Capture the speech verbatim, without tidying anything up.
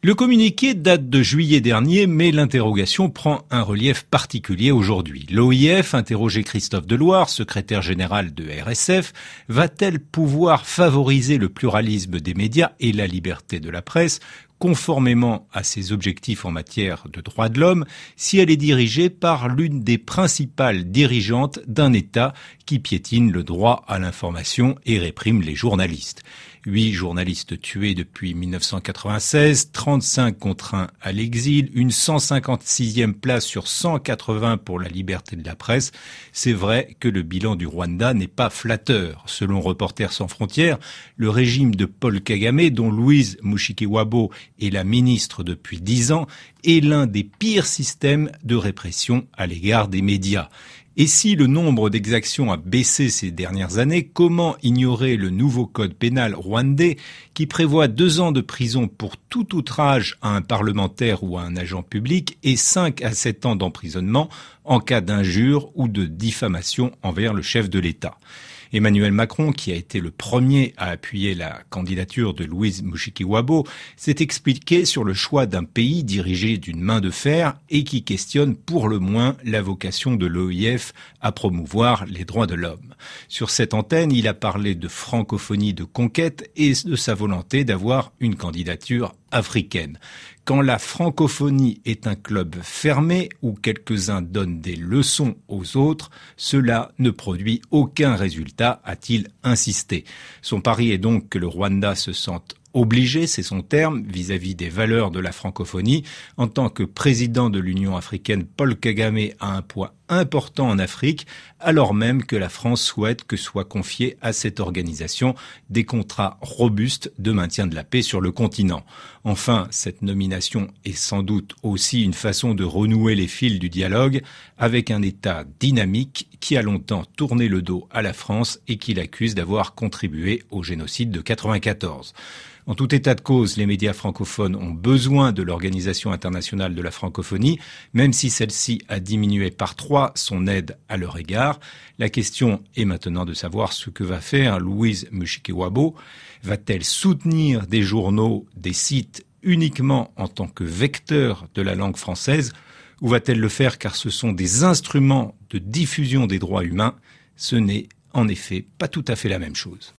Le communiqué date de juillet dernier, mais l'interrogation prend un relief particulier aujourd'hui. L'O I F interrogeait Christophe Deloire, secrétaire général de R S F. Va-t-elle pouvoir favoriser le pluralisme des médias et la liberté de la presse, conformément à ses objectifs en matière de droits de l'homme, si elle est dirigée par l'une des principales dirigeantes d'un État qui piétine le droit à l'information et réprime les journalistes. Huit journalistes tués depuis mille neuf cent quatre-vingt-seize, trente-cinq contraints à l'exil, une cent cinquante-sixième place sur cent quatre-vingts pour la liberté de la presse. C'est vrai que le bilan du Rwanda n'est pas flatteur. Selon Reporters sans frontières, le régime de Paul Kagame, dont Louise Mushikiwabo est la ministre depuis dix ans, est l'un des pires systèmes de répression à l'égard des médias. Et si le nombre d'exactions a baissé ces dernières années, comment ignorer le nouveau code pénal rwandais qui prévoit deux ans de prison pour tout outrage à un parlementaire ou à un agent public et cinq à sept ans d'emprisonnement en cas d'injure ou de diffamation envers le chef de l'État? Emmanuel Macron, qui a été le premier à appuyer la candidature de Louise Mushikiwabo, s'est expliqué sur le choix d'un pays dirigé d'une main de fer et qui questionne pour le moins la vocation de l'O I F à promouvoir les droits de l'homme. Sur cette antenne, il a parlé de francophonie de conquête et de sa volonté d'avoir une candidature africaine. Quand la francophonie est un club fermé où quelques-uns donnent des leçons aux autres, cela ne produit aucun résultat, a-t-il insisté. Son pari est donc que le Rwanda se sente obligé, c'est son terme, vis-à-vis des valeurs de la francophonie. En tant que président de l'Union africaine, Paul Kagame a un poids important en Afrique, alors même que la France souhaite que soient confiés à cette organisation des contrats robustes de maintien de la paix sur le continent. Enfin, cette nomination est sans doute aussi une façon de renouer les fils du dialogue avec un État dynamique qui a longtemps tourné le dos à la France et qui l'accuse d'avoir contribué au génocide de quatre-vingt-quatorze. En tout état de cause, les médias francophones ont besoin de l'Organisation internationale de la francophonie, même si celle-ci a diminué par trois son aide à leur égard. La question est maintenant de savoir ce que va faire Louise Mushikiwabo. Va-t-elle soutenir des journaux, des sites uniquement en tant que vecteur de la langue française, ou va-t-elle le faire car ce sont des instruments de diffusion des droits humains? Ce n'est en effet pas tout à fait la même chose.